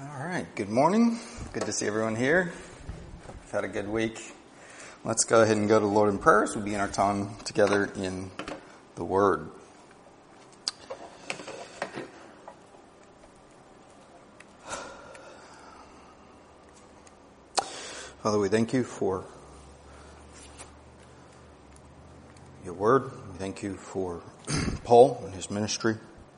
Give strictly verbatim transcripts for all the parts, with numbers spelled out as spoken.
All right, good morning. Good to see everyone here. We've had a good week. Let's go ahead and go to the Lord in prayer as we begin our time together in the Word. Father, we thank you for your Word. We thank you for Paul and his ministry.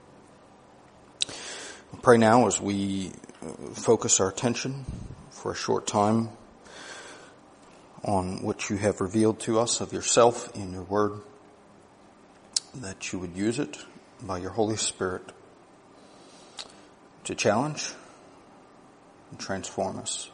We pray now as we focus our attention for a short time on what you have revealed to us of yourself in your Word, that you would use it by your Holy Spirit to challenge and transform us.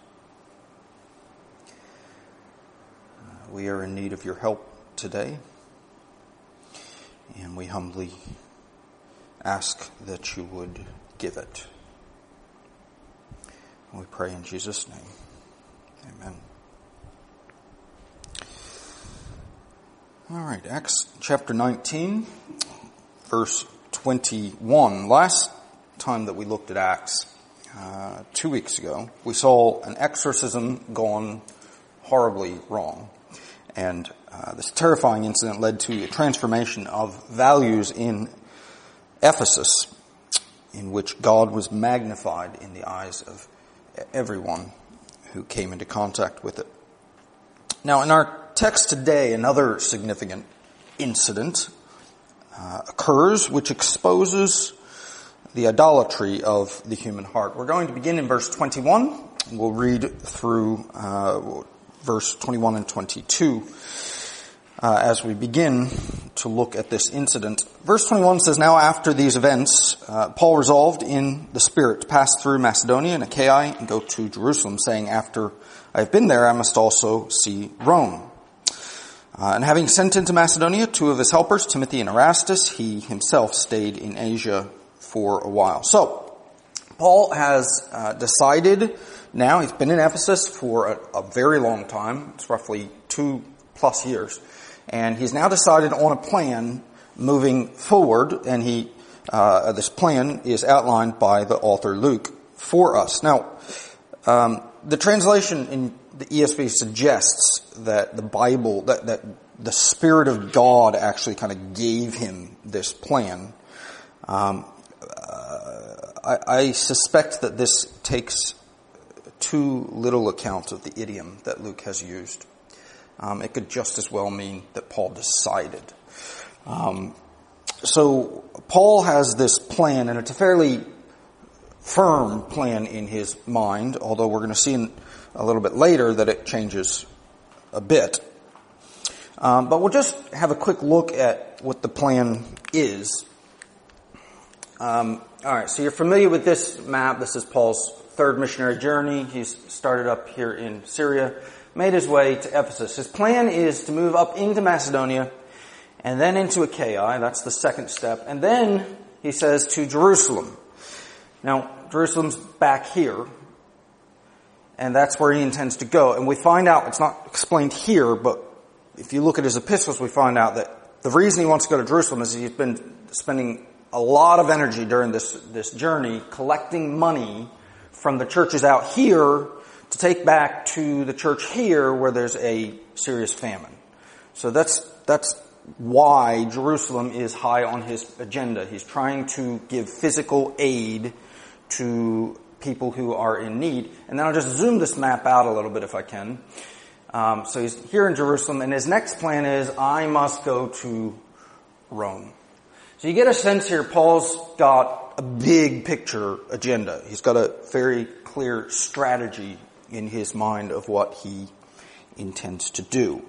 Uh, we are in need of your help today, and we humbly ask that you would give it. We pray in Jesus' name. Amen. All right, Acts chapter nineteen, verse twenty-one. Last time that we looked at Acts, uh, two weeks ago, we saw an exorcism gone horribly wrong. And uh, this terrifying incident led to a transformation of values in Ephesus, in which God was magnified in the eyes of everyone who came into contact with it. Now, in our text today, another significant incident uh, occurs which exposes the idolatry of the human heart. We're going to begin in verse twenty-one. We'll read through uh, verse twenty-one and twenty-two uh, as we begin to look at this incident. Verse twenty-one says, "Now after these events, uh, Paul resolved in the Spirit to pass through Macedonia and Achaia and go to Jerusalem, saying, after I have been there, I must also see Rome. Uh, and having sent into Macedonia two of his helpers, Timothy and Erastus, he himself stayed in Asia for a while." So, Paul has uh, decided now, he's been in Ephesus for a, a very long time. It's roughly two plus years. And he's now decided on a plan moving forward, and he uh this plan is outlined by the author Luke for us. Now, um the translation in the E S V suggests that the Bible, that, that the Spirit of God actually kind of gave him this plan. Um uh, I, I suspect that this takes too little account of the idiom that Luke has used. Um, it could just as well mean that Paul decided. Um, so Paul has this plan, and it's a fairly firm plan in his mind, although we're going to see in a little bit later that it changes a bit. Um, but we'll just have a quick look at what the plan is. Um, all right, so you're familiar with this map. This is Paul's third missionary journey. He's started up here in Syria, made his way to Ephesus. His plan is to move up into Macedonia and then into Achaia. That's the second step. And then, he says, to Jerusalem. Now, Jerusalem's back here, and that's where he intends to go. And we find out, it's not explained here, but if you look at his epistles, we find out that the reason he wants to go to Jerusalem is he's been spending a lot of energy during this, this journey collecting money from the churches out here to take back to the church here where there's a serious famine. So that's, that's why Jerusalem is high on his agenda. He's trying to give physical aid to people who are in need. And then I'll just zoom this map out a little bit if I can. Um, so he's here in Jerusalem, and his next plan is, I must go to Rome. So you get a sense here, Paul's got a big picture agenda. He's got a very clear strategy in his mind of what he intends to do.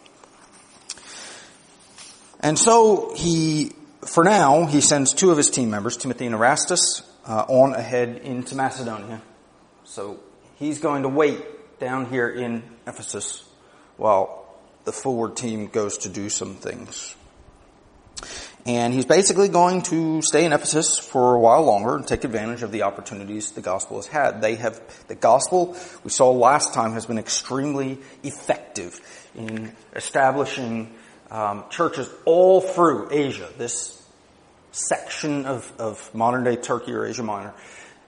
And so he, for now, he sends two of his team members, Timothy and Erastus, uh, on ahead into Macedonia. So he's going to wait down here in Ephesus while the forward team goes to do some things. And he's basically going to stay in Ephesus for a while longer and take advantage of the opportunities the gospel has had. They have, the gospel, we saw last time, has been extremely effective in establishing um, churches all through Asia, this section of, of modern day Turkey or Asia Minor.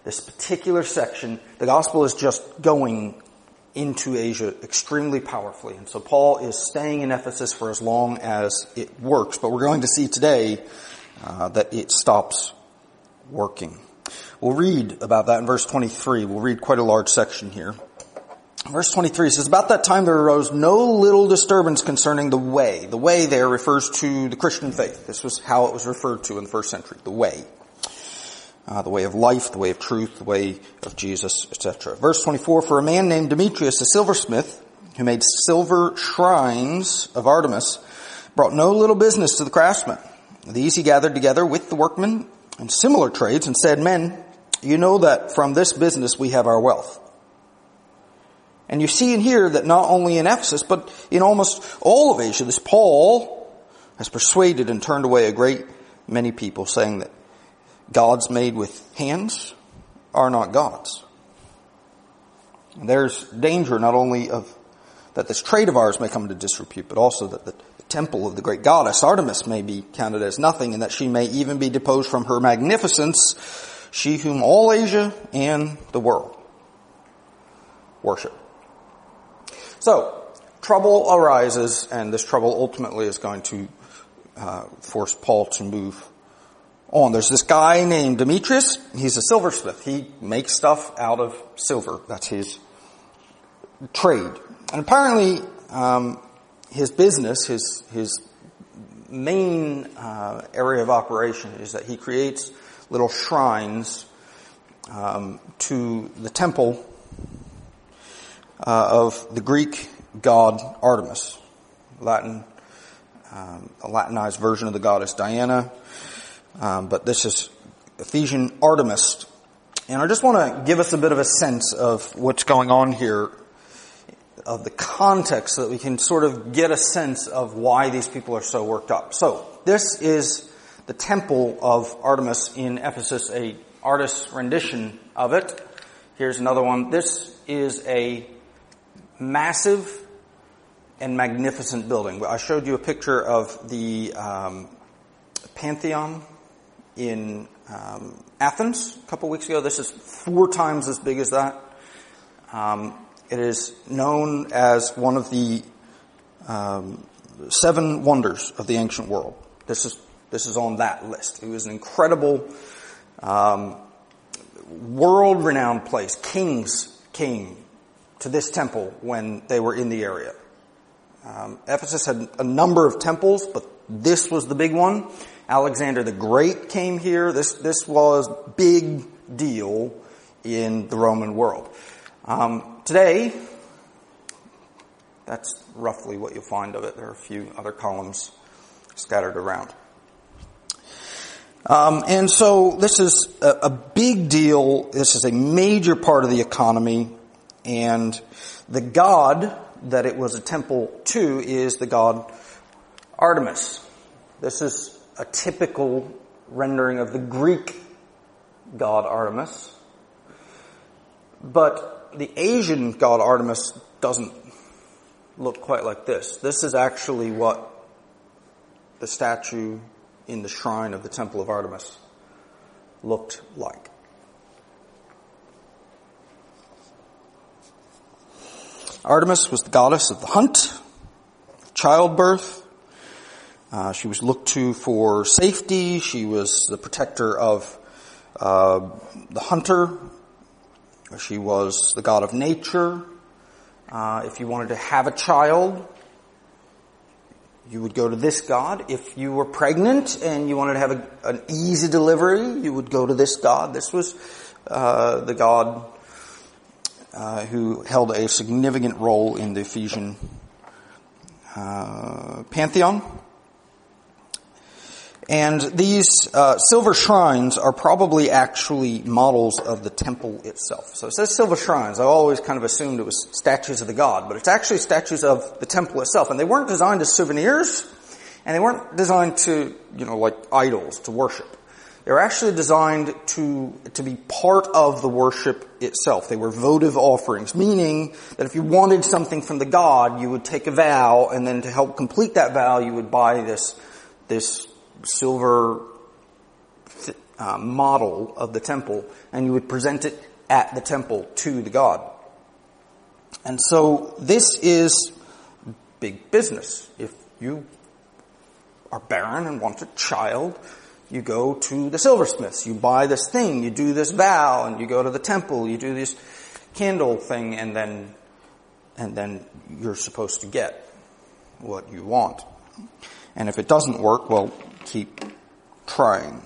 this particular section, the gospel is just going into Asia extremely powerfully. And so Paul is staying in Ephesus for as long as it works. But we're going to see today uh, that it stops working. We'll read about that in verse twenty-three. We'll read quite a large section here. Verse twenty-three says, "About that time there arose no little disturbance concerning the way." The way there refers to the Christian faith. This was how it was referred to in the first century, the way. Uh, the way of life, the way of truth, the way of Jesus, et cetera. Verse twenty-four, "For a man named Demetrius, a silversmith, who made silver shrines of Artemis, brought no little business to the craftsmen. These he gathered together with the workmen and similar trades and said, 'Men, you know that from this business we have our wealth.' And you see and hear that not only in Ephesus, but in almost all of Asia, this Paul has persuaded and turned away a great many people, saying that gods made with hands are not gods." And there's danger not only of that this trade of ours may come into disrepute, but also that the temple of the great goddess Artemis may be counted as nothing, and that she may even be deposed from her magnificence, she whom all Asia and the world worship. So, trouble arises, and this trouble ultimately is going to uh, force Paul to move on. There's this guy named Demetrius. He's a silversmith. He makes stuff out of silver. That's his trade. And apparently, um, his business, his his main uh, area of operation is that he creates little shrines um, to the temple Uh, of the Greek god Artemis, Latin, um, a Latinized version of the goddess Diana, um, but this is Ephesian Artemis. And I just want to give us a bit of a sense of what's going on here, of the context, so that we can sort of get a sense of why these people are so worked up. So, this is the temple of Artemis in Ephesus, a artist's rendition of it. Here's another one. This is a massive and magnificent building. I showed you a picture of the um, Pantheon in um, Athens a couple weeks ago. This is four times as big as that. Um, it is known as one of the um, seven wonders of the ancient world. This is this is on that list. It was an incredible, um, world-renowned place. Kings came to this temple when they were in the area. Um, Ephesus had a number of temples, but this was the big one. Alexander the Great came here. This this was big deal in the Roman world. Um, today, that's roughly what you'll find of it. There are a few other columns scattered around. Um, and so this is a, a big deal. This is a major part of the economy. And the god that it was a temple to is the god Artemis. This is a typical rendering of the Greek god Artemis. But the Asian god Artemis doesn't look quite like this. This is actually what the statue in the shrine of the Temple of Artemis looked like. Artemis was the goddess of the hunt, childbirth. Uh, she was looked to for safety. She was the protector of uh, the hunter. She was the god of nature. Uh, if you wanted to have a child, you would go to this god. If you were pregnant and you wanted to have a, an easy delivery, you would go to this god. This was uh, the god Uh, who held a significant role in the Ephesian uh, pantheon. And these uh, silver shrines are probably actually models of the temple itself. So it says silver shrines. I always kind of assumed it was statues of the god, but it's actually statues of the temple itself. And they weren't designed as souvenirs, and they weren't designed to, you know, like idols to worship. They were actually designed to to be part of the worship itself. They were votive offerings, meaning that if you wanted something from the god, you would take a vow, and then to help complete that vow, you would buy this this silver uh, model of the temple, and you would present it at the temple to the god. And so this is big business. If you are barren and want a child, you go to the silversmiths, you buy this thing, you do this vow, and you go to the temple, you do this candle thing, and then and then you're supposed to get what you want. And if it doesn't work, well, keep trying.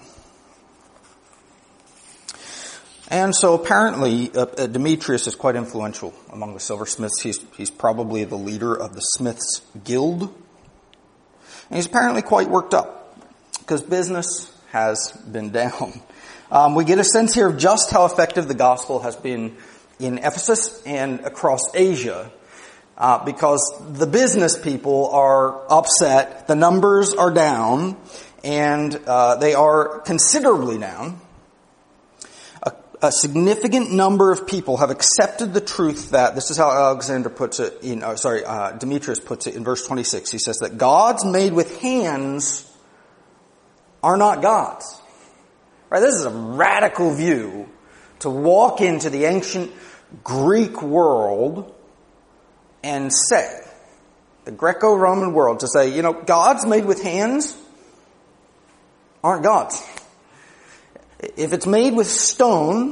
And so apparently uh, uh, Demetrius is quite influential among the silversmiths. He's, he's probably the leader of the Smiths Guild. And he's apparently quite worked up because business has been down. Um, we get a sense here of just how effective the gospel has been in Ephesus and across Asia, uh, because the business people are upset, the numbers are down, and uh, they are considerably down. A, a significant number of people have accepted the truth that, this is how Alexander puts it, in, uh, sorry, uh, Demetrius puts it in verse twenty-six. He says that gods made with hands are not gods. Right? This is a radical view to walk into the ancient Greek world and say, the Greco-Roman world, to say, you know, gods made with hands aren't gods. If it's made with stone,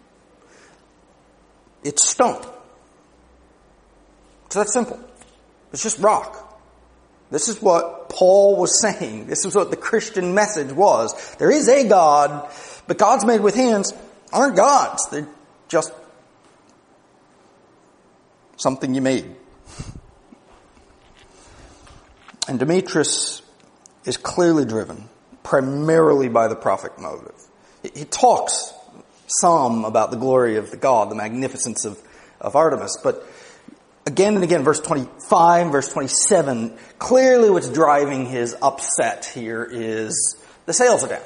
it's stone. So that's simple. It's just rock. This is what Paul was saying. This is what the Christian message was. There is a God, but gods made with hands aren't gods. They're just something you made. And Demetrius is clearly driven primarily by the prophet motive. He talks some about the glory of the god, the magnificence of, of Artemis, but again and again, verse twenty-five, verse twenty-seven, clearly what's driving his upset here is the sales are down.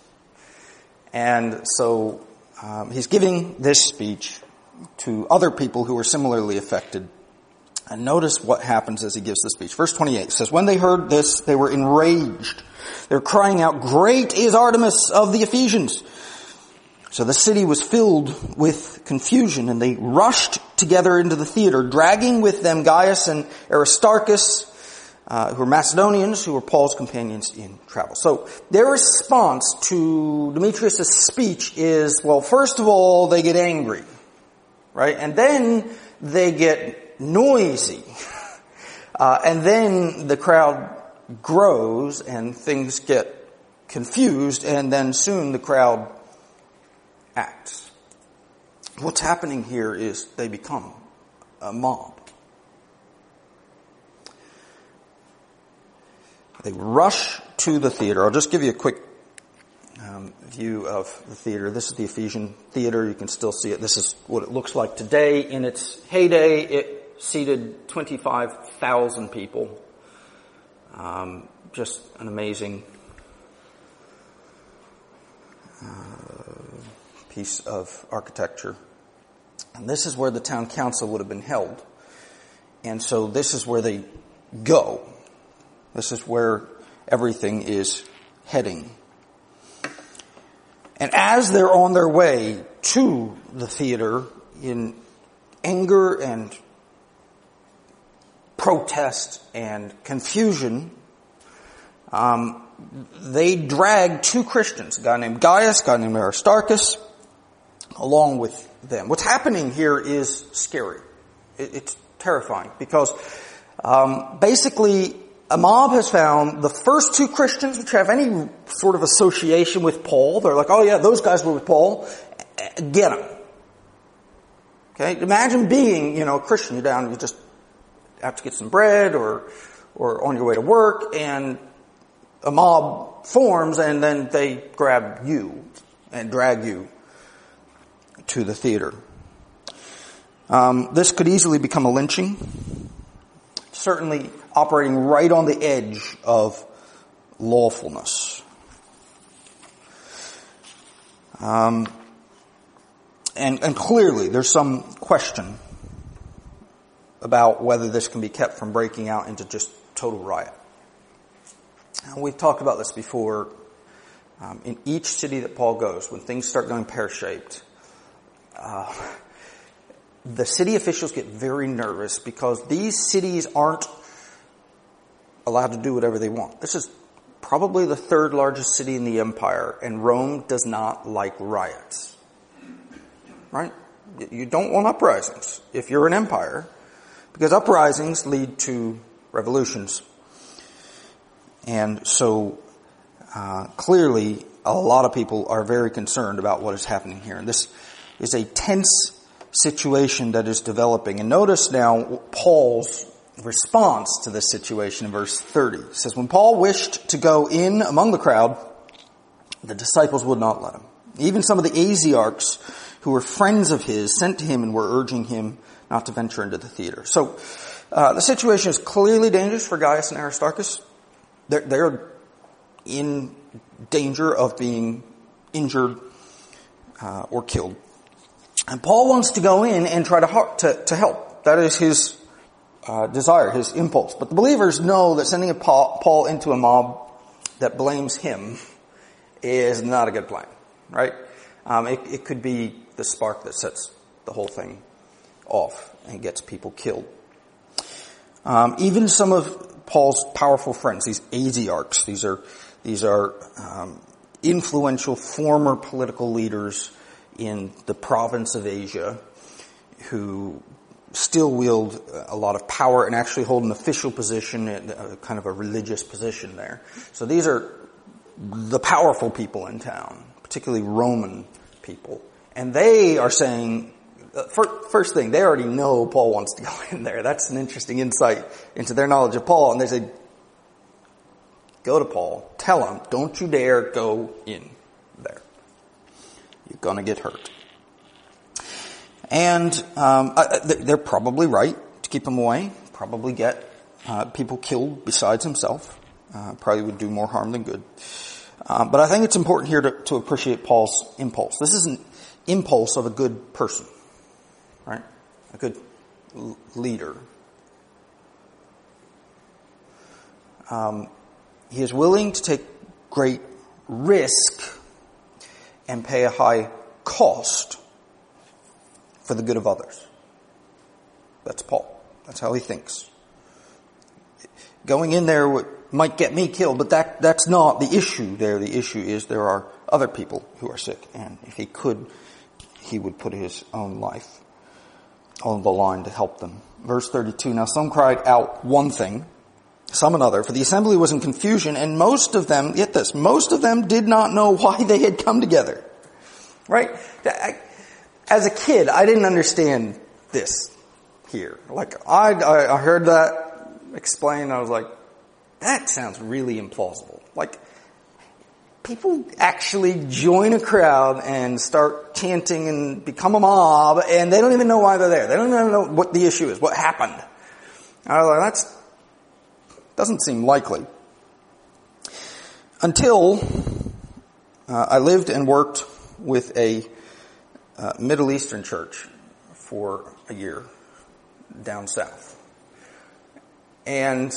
And so um, he's giving this speech to other people who are similarly affected. And notice what happens as he gives the speech. Verse twenty-eight says, when they heard this, they were enraged. They were crying out, "Great is Artemis of the Ephesians!" So the city was filled with confusion, and they rushed together into the theater, dragging with them Gaius and Aristarchus, uh, who were Macedonians, who were Paul's companions in travel. So their response to Demetrius' speech is, well, first of all, they get angry, right? And then they get noisy. Uh, and then the crowd grows and things get confused, and then soon the crowd acts. What's happening here is they become a mob. They rush to the theater. I'll just give you a quick um, view of the theater. This is the Ephesian theater. You can still see it. This is what it looks like today. In its heyday, it seated twenty-five thousand people. Um, just an amazing uh, piece of architecture. And this is where the town council would have been held. And so this is where they go. This is where everything is heading. And as they're on their way to the theater in anger and protest and confusion, um, they drag two Christians, a guy named Gaius, a guy named Aristarchus, along with them. What's happening here is scary. It, it's terrifying because um, basically a mob has found the first two Christians which have any sort of association with Paul. They're like, oh yeah, those guys were with Paul. Get them. Okay? Imagine being, you know, a Christian. You're down, you just have to get some bread or or on your way to work, and a mob forms, and then they grab you and drag you to the theater. Um, this could easily become a lynching. Certainly operating right on the edge of lawfulness. Um, and, and clearly there's some question about whether this can be kept from breaking out into just total riot. And we've talked about this before. Um, in each city that Paul goes, when things start going pear-shaped, uh, the city officials get very nervous because these cities aren't allowed to do whatever they want. This is probably the third largest city in the empire, and Rome does not like riots. Right? You don't want uprisings if you're an empire, because uprisings lead to revolutions. And so, uh, clearly, a lot of people are very concerned about what is happening here. And this is a tense situation that is developing. And notice now Paul's response to this situation in verse thirty. It says, when Paul wished to go in among the crowd, the disciples would not let him. Even some of the Asiarchs, who were friends of his, sent to him and were urging him not to venture into the theater. So, uh, the situation is clearly dangerous for Gaius and Aristarchus. They're, they're in danger of being injured uh, or killed. And Paul wants to go in and try to, to, to help. That is his uh, desire, his impulse. But the believers know that sending a Paul, Paul into a mob that blames him is not a good plan, right? Um, it, it could be the spark that sets the whole thing off and gets people killed. Um, even some of Paul's powerful friends, these Asiarchs, these are these are um, influential former political leaders in the province of Asia who still wield a lot of power and actually hold an official position, a kind of a religious position there. So these are the powerful people in town, particularly Roman people. And they are saying, first thing, they already know Paul wants to go in there. That's an interesting insight into their knowledge of Paul. And they say, go to Paul, tell him, don't you dare go in there. You're going to get hurt. And um, they're probably right to keep him away, probably get uh, people killed besides himself. Uh, probably would do more harm than good. Uh, but I think it's important here to, to appreciate Paul's impulse. This is an impulse of a good person, right? A good l- leader. Um, he is willing to take great risk and pay a high cost for the good of others. That's Paul. That's how he thinks. Going in there would, might get me killed, but that that's not the issue there. The issue is there are other people who are sick, and if he could, he would put his own life on the line to help them. Verse thirty-two, now some cried out one thing, some another, for the assembly was in confusion, and most of them, get this, most of them did not know why they had come together. Right? As a kid, I didn't understand this here. Like, I, I heard that explained, I was like, that sounds really implausible. Like, people actually join a crowd and start chanting and become a mob, and they don't even know why they're there. They don't even know what the issue is, what happened. I was like, that's doesn't seem likely. Until uh, I lived and worked with a uh, Middle Eastern church for a year down south. And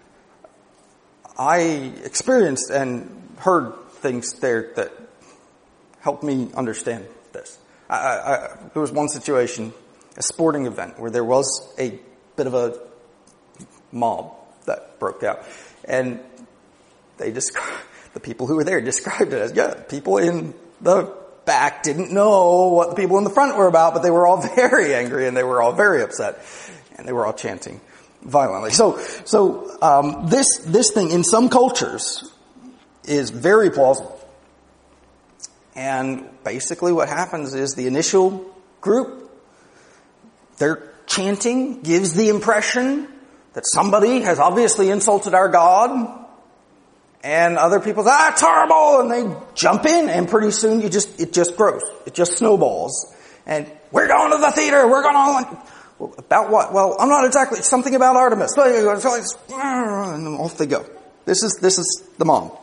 I experienced and heard things there that helped me understand this. I, I, there was one situation, a sporting event, where there was a bit of a mob that broke out. And they described, the people who were there described it as, yeah, people in the back didn't know what the people in the front were about, but they were all very angry and they were all very upset. And they were all chanting violently. So, so, um, this, this thing in some cultures is very plausible. And basically what happens is the initial group, their chanting gives the impression that somebody has obviously insulted our God. And other people say, ah, it's horrible, and they jump in, and pretty soon you just, it just grows. It just snowballs. And we're going to the theater, we're going to, well, about what? Well, I'm not exactly, it's something about Artemis. And off they go. This is, this is the mob.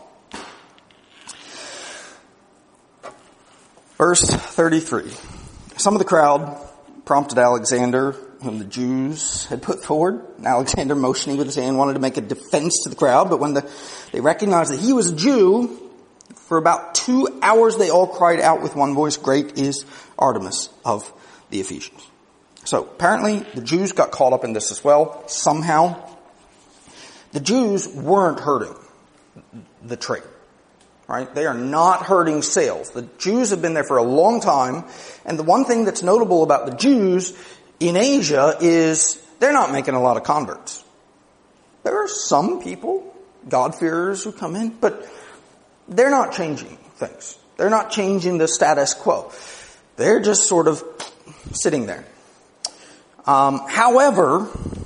Verse thirty-three. Some of the crowd prompted Alexander, whom the Jews had put forward. And Alexander, motioning with his hand, wanted to make a defense to the crowd, but when the, they recognized that he was a Jew, for about two hours they all cried out with one voice, "Great is Artemis of the Ephesians." So apparently the Jews got caught up in this as well, somehow. The Jews weren't hurting the trade, right? They are not hurting sales. The Jews have been there for a long time, and the one thing that's notable about the Jews in Asia is they're not making a lot of converts. There are some people, God-fearers, who come in, but they're not changing things. They're not changing the status quo. They're just sort of sitting there. Um, however,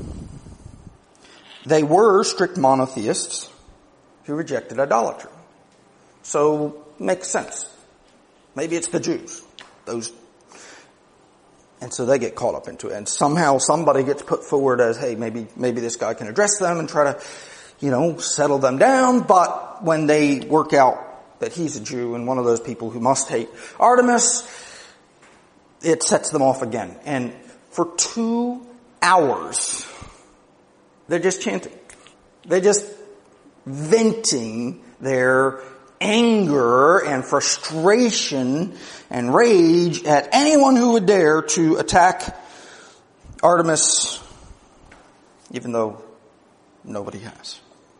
they were strict monotheists who rejected idolatry. So, makes sense. Maybe it's the Jews. Those, and so they get caught up into it. And somehow somebody gets put forward as, hey, maybe, maybe this guy can address them and try to, you know, settle them down. But when they work out that he's a Jew and one of those people who must hate Artemis, it sets them off again. And for two hours, they're just chanting. They're just venting their anger and frustration and rage at anyone who would dare to attack Artemis, even though nobody has.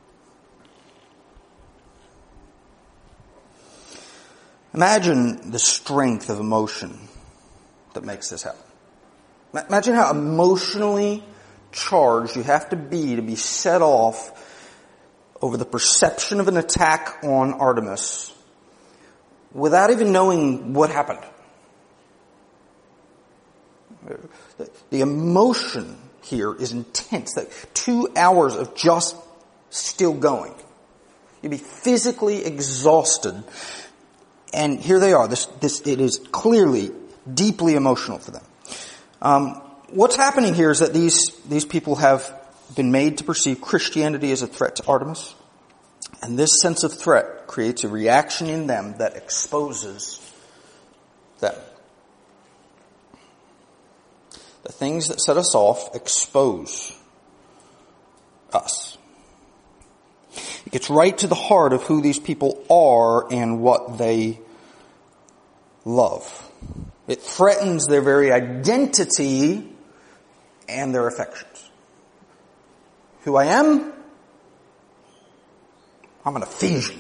Imagine the strength of emotion that makes this happen. Imagine how emotionally charged you have to be to be set off over the perception of an attack on Artemis without even knowing what happened. The emotion here is intense. That two hours of just still going. You'd be physically exhausted. And here they are. This, this, it is clearly deeply emotional for them. Um, what's happening here is that these, these people have been made to perceive Christianity as a threat to Artemis. And this sense of threat creates a reaction in them that exposes them. The things that set us off expose us. It gets right to the heart of who these people are and what they love. It threatens their very identity and their affections. Who I am? I'm an Ephesian.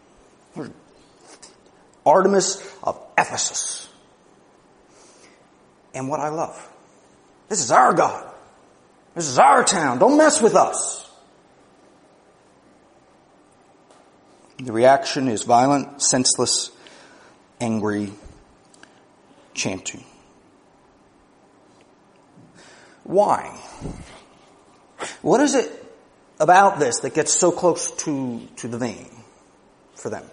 Artemis of Ephesus. And what I love. This is our God. This is our town. Don't mess with us. The reaction is violent, senseless, angry chanting. Why? What is it about this that gets so close to, to the vein for them?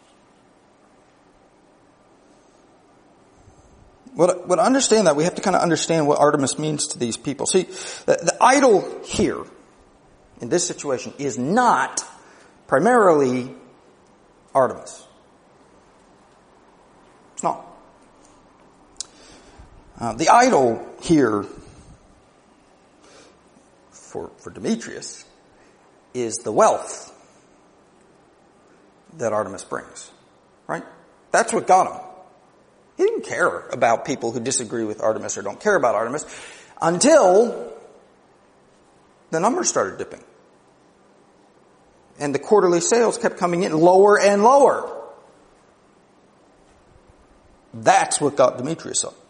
Well, well, to understand that, we have to kind of understand what Artemis means to these people. See, the, the idol here, in this situation, is not primarily Artemis. It's not. Uh, the idol here, for, for Demetrius, is the wealth that Artemis brings. Right? That's what got him. He didn't care about people who disagree with Artemis or don't care about Artemis until the numbers started dipping. And the quarterly sales kept coming in lower and lower. That's what got Demetrius up.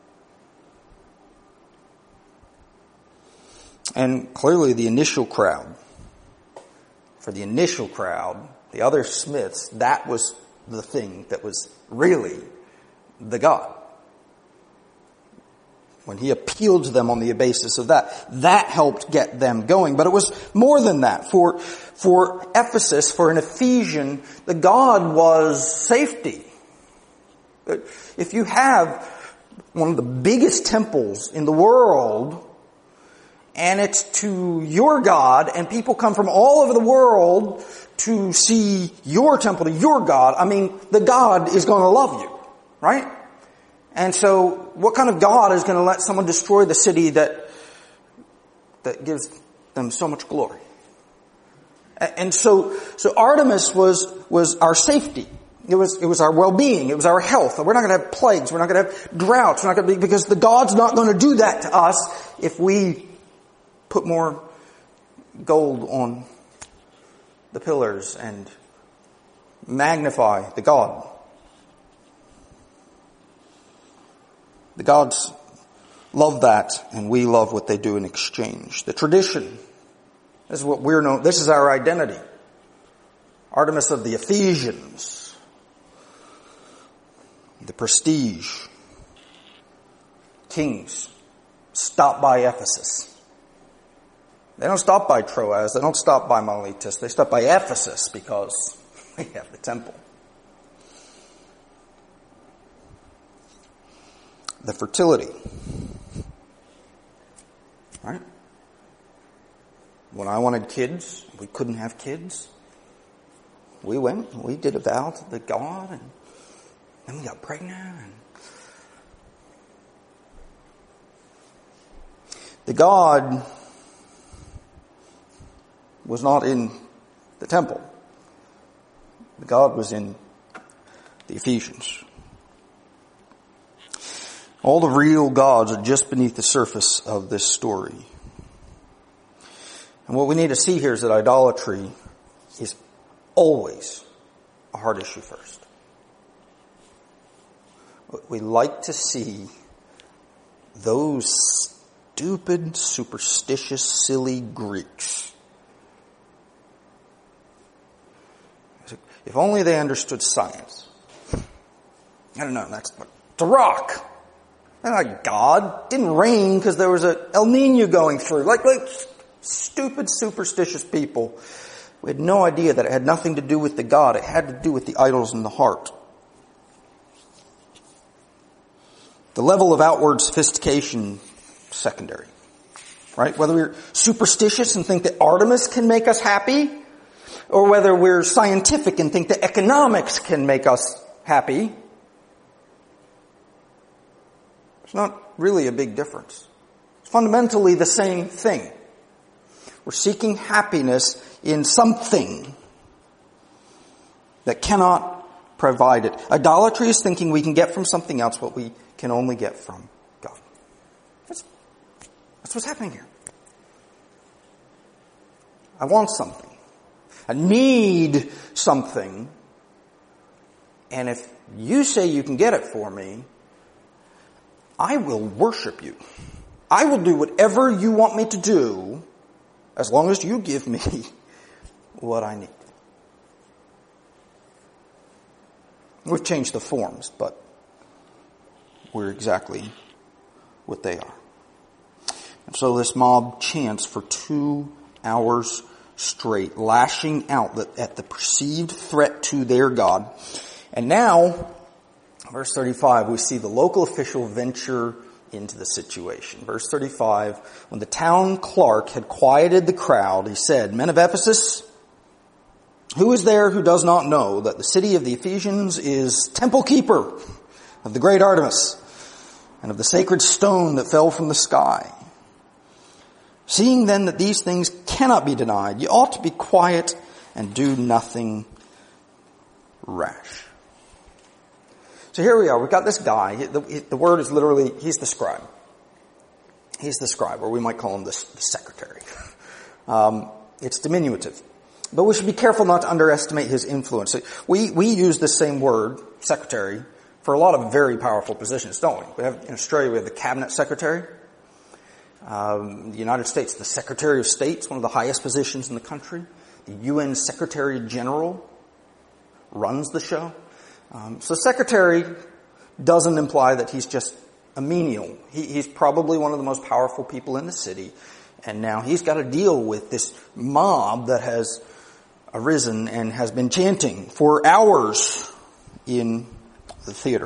And clearly the initial crowd, for the initial crowd, the other smiths, that was the thing that was really the God. When he appealed to them on the basis of that, that helped get them going. But it was more than that. For, for Ephesus, for an Ephesian, the God was safety. If you have one of the biggest temples in the world, and it's to your God, and people come from all over the world to see your temple, to your God, I mean, the God is going to love you, right? And so, what kind of God is going to let someone destroy the city that that gives them so much glory? And so, so Artemis was was our safety. It was, it was our well-being. It was our health. We're not going to have plagues. We're not going to have droughts. We're not going to be, because the God's not going to do that to us if we put more gold on the pillars and magnify the God. The gods love that, and we love what they do in exchange. The tradition. This is what we're known. This is our identity. Artemis of the Ephesians. The prestige. Kings stop by Ephesus. They don't stop by Troas. They don't stop by Miletus. They stop by Ephesus because they have the temple. The fertility. Right? When I wanted kids, we couldn't have kids. We went, we did a vow to the God, and then we got pregnant. And the God was not in the temple. The God was in the Ephesians. All the real gods are just beneath the surface of this story. And what we need to see here is that idolatry is always a hard issue first. We like to see those stupid, superstitious, silly Greeks. If only they understood science. I don't know, that's it's a rock. And like God didn't rain because there was a El Nino going through. Like, like stupid, superstitious people. We had no idea that it had nothing to do with the God. It had to do with the idols in the heart. The level of outward sophistication, secondary. Right? Whether we're superstitious and think that Artemis can make us happy, or whether we're scientific and think that economics can make us happy, it's not really a big difference. It's fundamentally the same thing. We're seeking happiness in something that cannot provide it. Idolatry is thinking we can get from something else what we can only get from God. That's, that's what's happening here. I want something. I need something. And if you say you can get it for me, I will worship you. I will do whatever you want me to do as long as you give me what I need. We've changed the forms, but we're exactly what they are. And so this mob chants for two hours straight, lashing out at the perceived threat to their God. And now, verse thirty-five, we see the local official venture into the situation. Verse thirty-five, when the town clerk had quieted the crowd, he said, "Men of Ephesus, who is there who does not know that the city of the Ephesians is temple keeper of the great Artemis and of the sacred stone that fell from the sky? Seeing then that these things cannot be denied, you ought to be quiet and do nothing rash." So here we are. We've got this guy. The, the word is literally, he's the scribe. He's the scribe, or we might call him the, the secretary. Um, it's diminutive. But we should be careful not to underestimate his influence. We, we use the same word, secretary, for a lot of very powerful positions, don't we? We have, in Australia, we have the cabinet secretary. Um, the United States, the Secretary of State is one of the highest positions in the country. The U N Secretary General runs the show. Um, so secretary doesn't imply that he's just a menial. He, he's probably one of the most powerful people in the city. And now he's got to deal with this mob that has arisen and has been chanting for hours in the theater.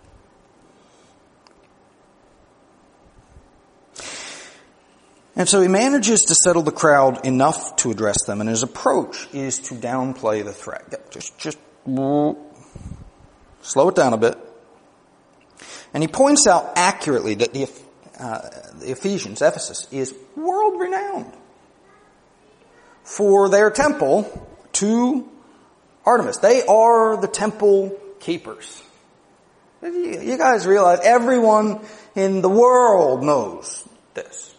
And so he manages to settle the crowd enough to address them, and his approach is to downplay the threat. Just, just slow it down a bit. And he points out accurately that the, uh, the Ephesians, Ephesus, is world-renowned for their temple to Artemis. They are the temple keepers. You guys realize everyone in the world knows this.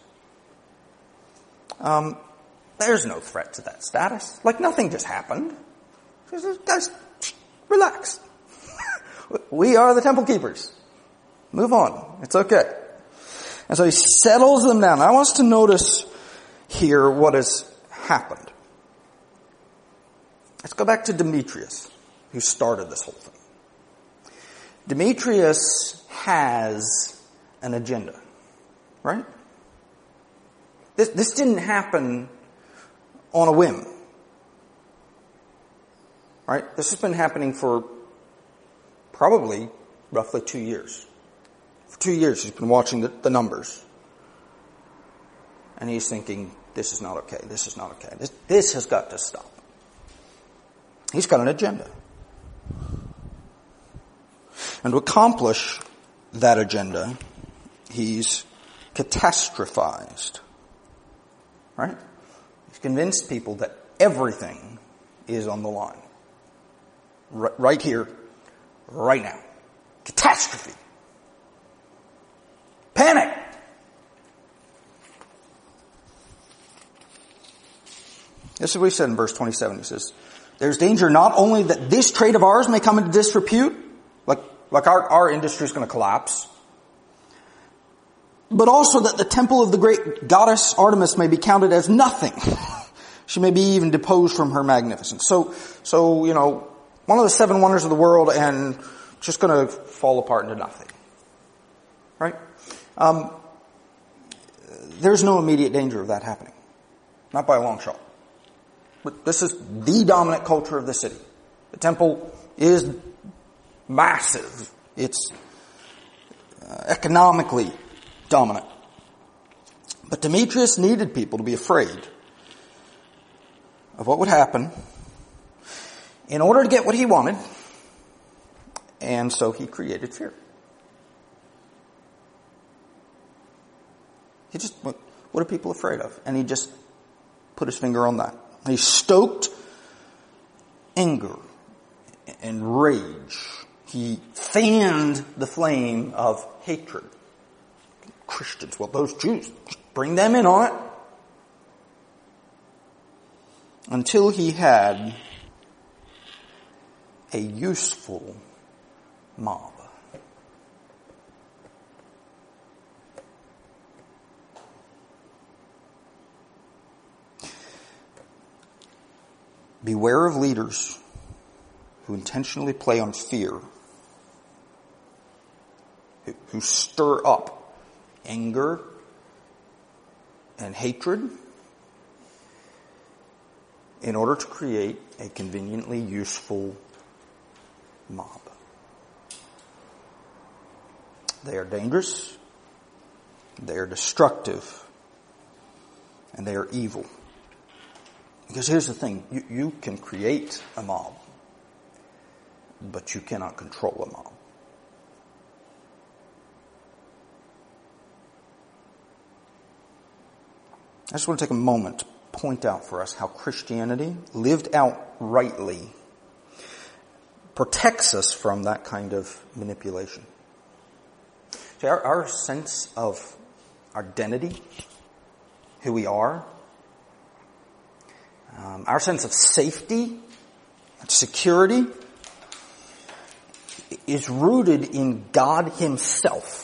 Um, there's no threat to that status. Like nothing just happened. Guys, relax. We are the temple keepers. Move on. It's okay. And so he settles them down. I want us to notice here what has happened. Let's go back to Demetrius, who started this whole thing. Demetrius has an agenda, right? This, this didn't happen on a whim, right? This has been happening for probably roughly two years. For two years he's been watching the, the numbers. And he's thinking, this is not okay, this is not okay. This, this has got to stop. He's got an agenda. And to accomplish that agenda, he's catastrophized. Right? He's convinced people that everything is on the line. R- right here, right now. Catastrophe. Panic. This is what he said in verse twenty-seven. He says, there's danger not only that this trade of ours may come into disrepute, like, like our, our industry is going to collapse, but also that the temple of the great goddess Artemis may be counted as nothing. She may be even deposed from her magnificence. So, so, you know, one of the seven wonders of the world and just going to fall apart into nothing. Right? Um, there's no immediate danger of that happening. Not by a long shot. But this is the dominant culture of the city. The temple is massive. It's uh, economically dominant. But Demetrius needed people to be afraid of what would happen in order to get what he wanted. And so he created fear. He just, what, what are people afraid of? And he just put his finger on that. He stoked anger and rage. He fanned the flame of hatred. Christians, well, those Jews, bring them in on it. Until he had a useful mob. Beware of leaders who intentionally play on fear, who stir up anger and hatred in order to create a conveniently useful mob. They are dangerous, they are destructive, and they are evil. Because here's the thing, you, you can create a mob, but you cannot control a mob. I just want to take a moment to point out for us how Christianity, lived out rightly, protects us from that kind of manipulation. See, our, our sense of identity, who we are, um, our sense of safety and security is rooted in God Himself.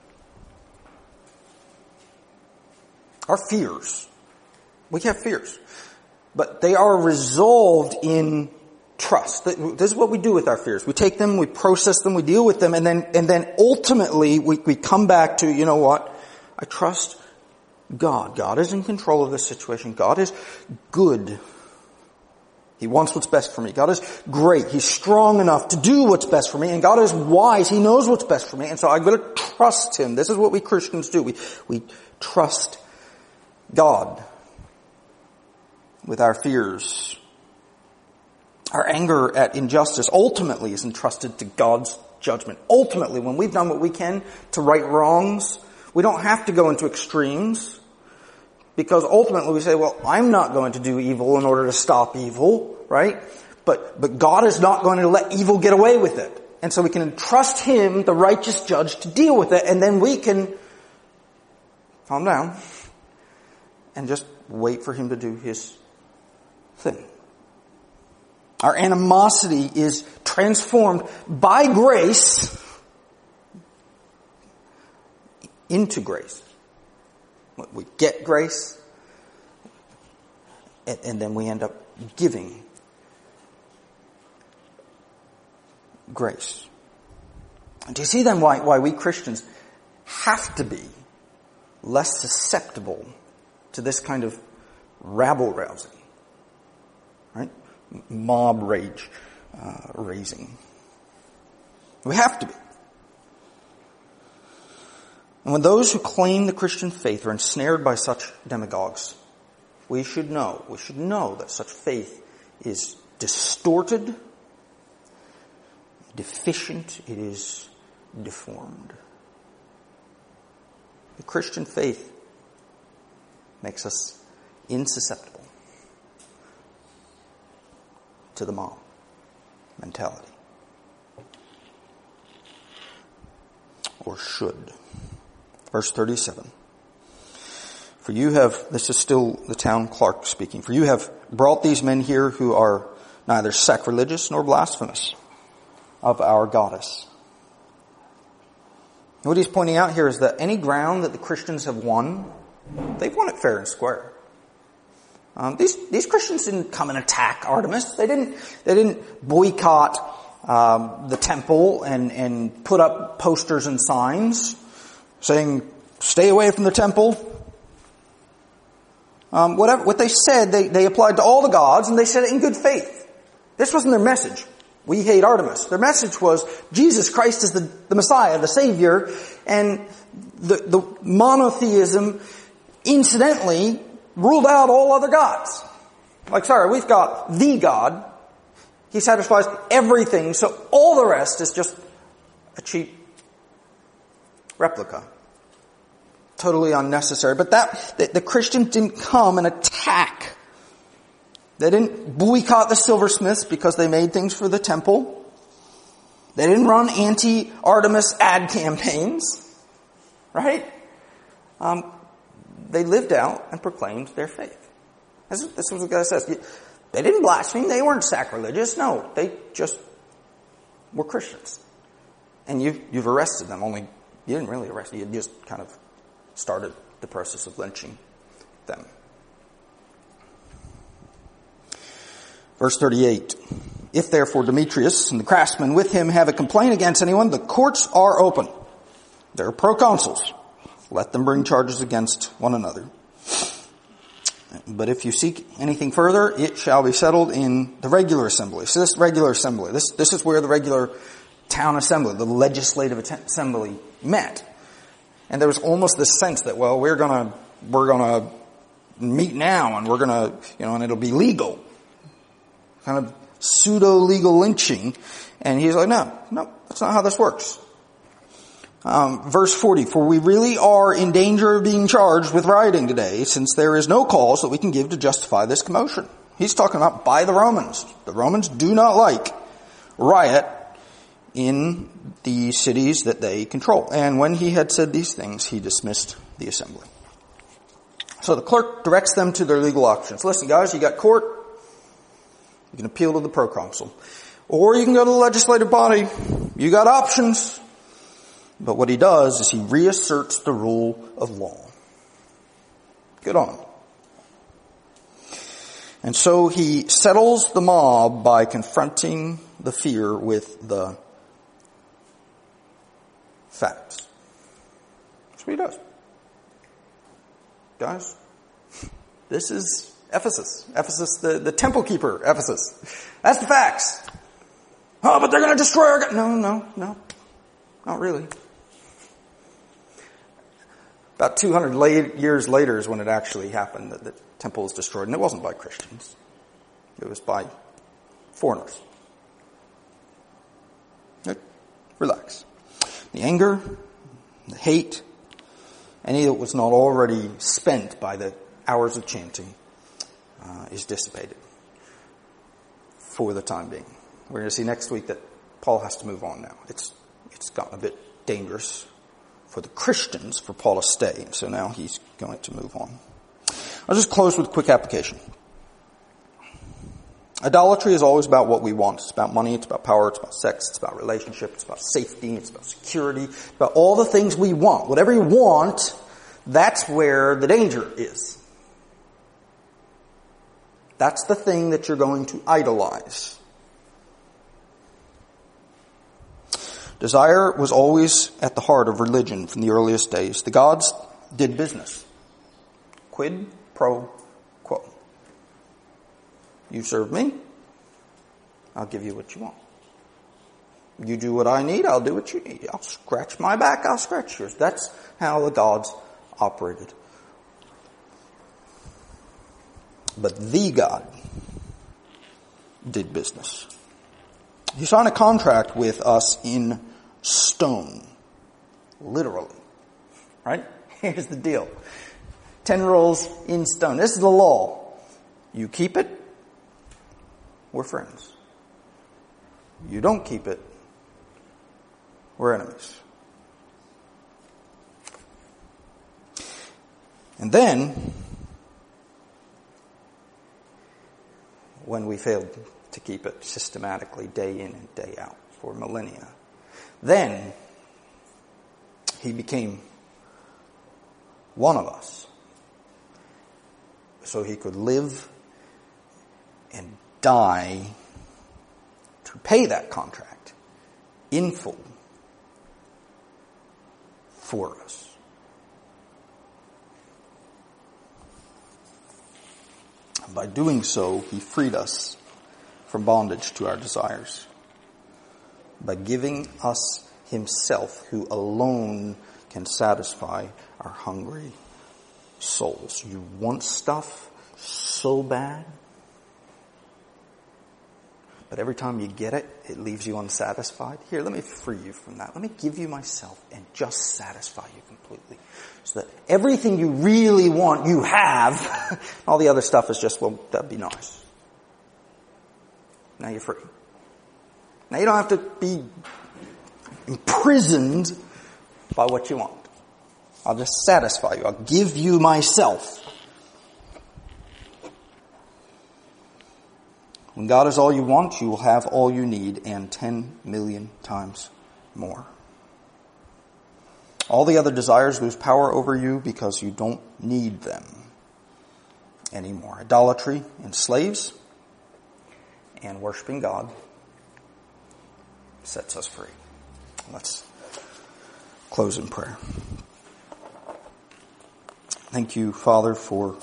Our fears, we have fears, but they are resolved in trust. This is what we do with our fears. We take them, we process them, we deal with them, and then and then ultimately we, we come back to, you know what? I trust God. God is in control of this situation. God is good. He wants what's best for me. God is great. He's strong enough to do what's best for me. And God is wise. He knows what's best for me. And so I'm going to trust Him. This is what we Christians do. We, we trust God with our fears. Our anger at injustice ultimately is entrusted to God's judgment. Ultimately, when we've done what we can to right wrongs, we don't have to go into extremes, because ultimately we say, well, I'm not going to do evil in order to stop evil, right? But, but God is not going to let evil get away with it. And so we can entrust Him, the righteous judge, to deal with it, and then we can calm down and just wait for Him to do His thing. Our animosity is transformed by grace into grace. We get grace, and then we end up giving grace. Do you see then why, why we Christians have to be less susceptible to this kind of rabble-rousing, right? Mob rage uh, raising. We have to be. And when those who claim the Christian faith are ensnared by such demagogues, we should know, we should know that such faith is distorted, deficient, it is deformed. The Christian faith makes us insusceptible to the mob mentality. Or should. Verse thirty-seven. For you have, this is still the town clerk speaking, for you have brought these men here who are neither sacrilegious nor blasphemous of our goddess. And what he's pointing out here is that any ground that the Christians have won, they've won it fair and square. Um, these these Christians didn't come and attack Artemis. They didn't they didn't boycott um, the temple and and put up posters and signs saying, "Stay away from the temple." Um, whatever what they said, they they applied to all the gods, and they said it in good faith. This wasn't their message. We hate Artemis. Their message was Jesus Christ is the, the Messiah, the Savior, and the, the monotheism incidentally ruled out all other gods. Like, sorry, we've got the God. He satisfies everything, so all the rest is just a cheap replica. Totally unnecessary. But that, the, the Christians didn't come and attack. They didn't boycott the silversmiths because they made things for the temple. They didn't run anti-Artemis ad campaigns. Right? Um, they lived out and proclaimed their faith. This is, this is what God says. They didn't blaspheme. They weren't sacrilegious. No, they just were Christians. And you've, you've arrested them. Only you didn't really arrest them. You just kind of started the process of lynching them. Verse thirty-eight. If therefore Demetrius and the craftsmen with him have a complaint against anyone, the courts are open. There are proconsuls. Let them bring charges against one another. But if you seek anything further, it shall be settled in the regular assembly. So this regular assembly, this, this is where the regular town assembly, the legislative assembly met. And there was almost this sense that, well, we're gonna, we're gonna meet now and we're gonna, you know, and it'll be legal. Kind of pseudo-legal lynching. And he's like, no, no, that's not how this works. Um, verse forty, for we really are in danger of being charged with rioting today, since there is no cause that we can give to justify this commotion. He's talking about by the Romans. The Romans do not like riot in the cities that they control. And when he had said these things, he dismissed the assembly. So the clerk directs them to their legal options. Listen, guys, you got court. You can appeal to the proconsul. Or you can go to the legislative body. You got options. But what he does is he reasserts the rule of law. Good on him. And so he settles the mob by confronting the fear with the facts. That's what he does. Guys, this is Ephesus. Ephesus, the, the temple keeper, Ephesus. That's the facts. Oh, but they're going to destroy our God. No, no, no. Not really. About two hundred late, years later is when it actually happened that the temple was destroyed. And it wasn't by Christians. It was by foreigners. Okay. Relax. The anger, the hate, any that was not already spent by the hours of chanting uh, is dissipated. for the time being. We're going to see next week that Paul has to move on now. It's it's gotten a bit dangerous for the Christians for Paul to stay, so now he's going to move on. I'll just close with a quick application. Idolatry is always about what we want. It's about money, it's about power, it's about sex, it's about relationship, it's about safety, it's about security, it's about all the things we want. Whatever you want, that's where the danger is. That's the thing that you're going to idolize. Desire was always at the heart of religion from the earliest days. The gods did business. Quid pro quo. You serve me, I'll give you what you want. You do what I need, I'll do what you need. I'll scratch my back, I'll scratch yours. That's how the gods operated. But the God did business. He signed a contract with us in stone. Literally. Right? Here's the deal. Ten rules in stone. This is the law. You keep it, we're friends. You don't keep it, we're enemies. And then, when we failed to keep it systematically day in and day out for millennia, then he became one of us so he could live and die to pay that contract in full for us. By doing so, he freed us from bondage to our desires. By giving us himself, who alone can satisfy our hungry souls. You want stuff so bad, but every time you get it, it leaves you unsatisfied. Here, let me free you from that. Let me give you myself and just satisfy you completely. So that everything you really want, you have. All the other stuff is just, well, that'd be nice. Now you're free. Now you don't have to be imprisoned by what you want. I'll just satisfy you. I'll give you myself. When God is all you want, you will have all you need and ten million times more. All the other desires lose power over you because you don't need them anymore. Idolatry enslaves, and worshiping God sets us free. Let's close in prayer. Thank you, Father, for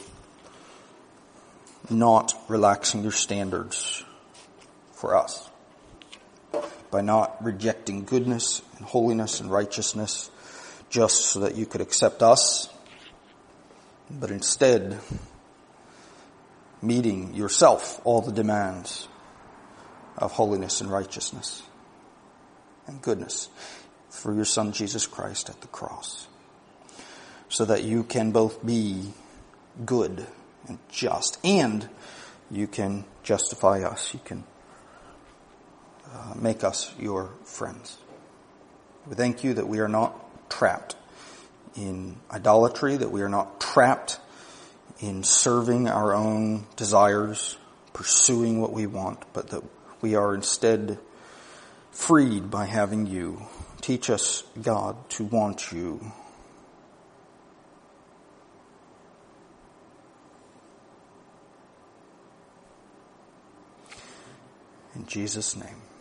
not relaxing your standards for us. By not rejecting goodness and holiness and righteousness just so that you could accept us, but instead meeting yourself all the demands of holiness and righteousness and goodness for your Son Jesus Christ at the cross, so that you can both be good and just, and you can justify us. You can uh, make us your friends. We thank you that we are not trapped in idolatry, that we are not trapped in serving our own desires, pursuing what we want, but that we are instead freed by having you. Teach us, God, to want you. In Jesus' name.